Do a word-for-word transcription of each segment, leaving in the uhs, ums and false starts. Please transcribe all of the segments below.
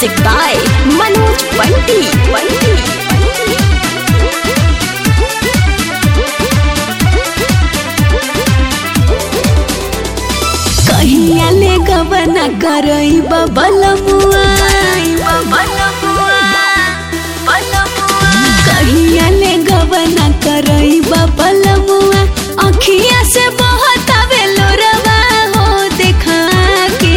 music by Manoj पंटी पंटी कहिया ले गवना करई बबलमुआ कहिया ले गवना करई बबलमुआ अखिया से बहुत आवे लोरवा हो देखा के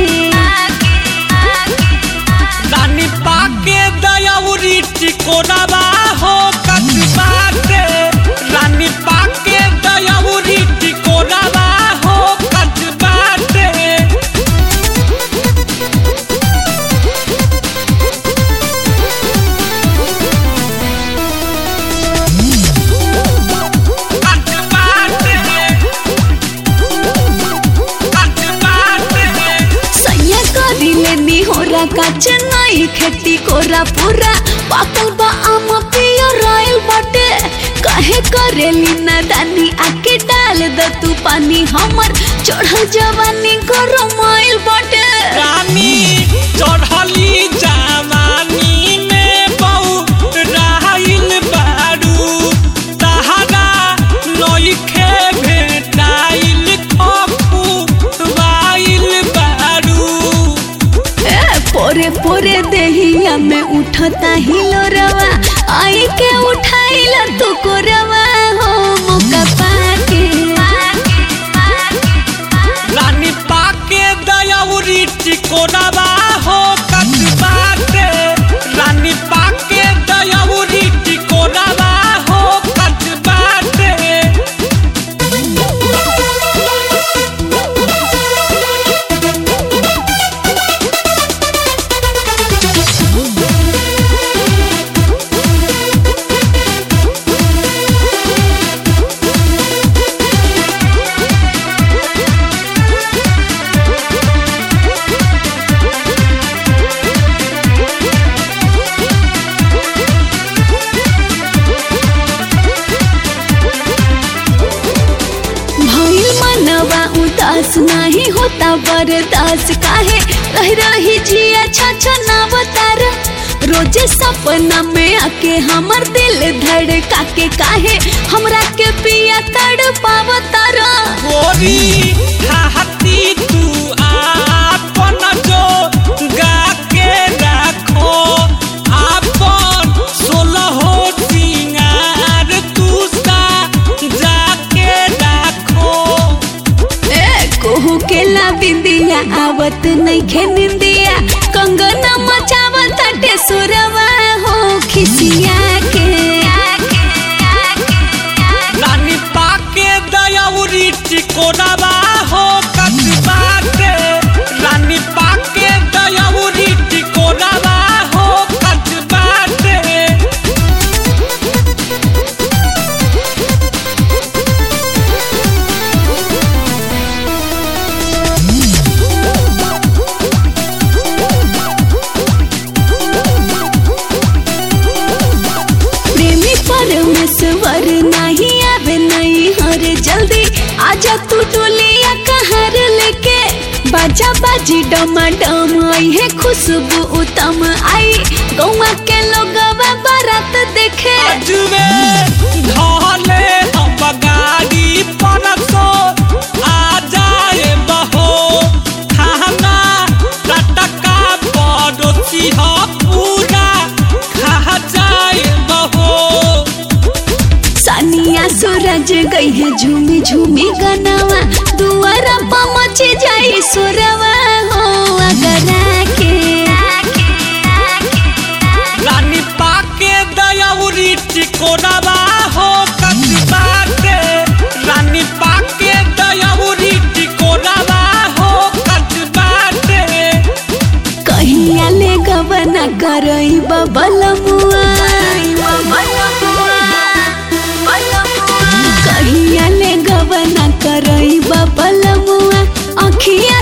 रानी पाके दयाउरी टिकोरावा हो कसबा के रानी पाके दयाउरी टिकोरावा हो कसबा के काच नई खेती कोरा पूरा पाकल बा आम पियो रॉयल बटे कहे करेली ना दानी आके डाल द तू पानी हमर चढ़ल जवानी गरम ऑयल बटे रानी चढ़ली जवानी में बहु राहिल बारू तहरा नइखे भेटाइल खपू वाइल बारू पोरे पोरे देहिया में उठता हिलोरवा आई के उठाइला तू कोरवा हो मौका पाके रानी पाके दयाउरी टिकोरावा हो कसबा के रानी पाके दयाउरी टिकोरावा हो कसबा के उदास नहीं होता बर्दाश्त काहे रह रही जिया छछ ना बतार रोजे सपना में आके हमर दिल धड़का के काहे हमरा के पिया तड़ पावतार गोरी हाथी तू आपन जो गा के रखो आपन सोलहो सिंगार तू सा जाके रखो कोहू के ला बिंदिया आवत नहीं खे निंदिया कंगना मचावत ताटे सुरवा हो खिसिया के रानी पाके दयाउरी टिकोरावा हो कसबा के रानी पाके दयाउरी टिकोरावा हो कसबा के परमेश्वर नहीं आवे नहीं हरे जल्दी आजा तू टोलिया कहर लेके बाजा बाजी डमाडम आई है खुशबू उत्तम आई गौवा के लोगवा बारात देखे अजवे ढाले हम गाड़ी परसो आ जाए बहो खाना टटका पड़ोसी हो पूरा खा जाए बहो सानिया सूरज गई है झूमी झूमी गनावा दुआरा पमच जाई सुरवा हो अगरा के रानी पाके दयाउरी टिकोरावा हो कसबा के रानी पाके दयाउरी टिकोरावा हो कसबा के कहिया ले गवना करई बबलमुआ कहिया ले गवना करई बबलमुआ अखिया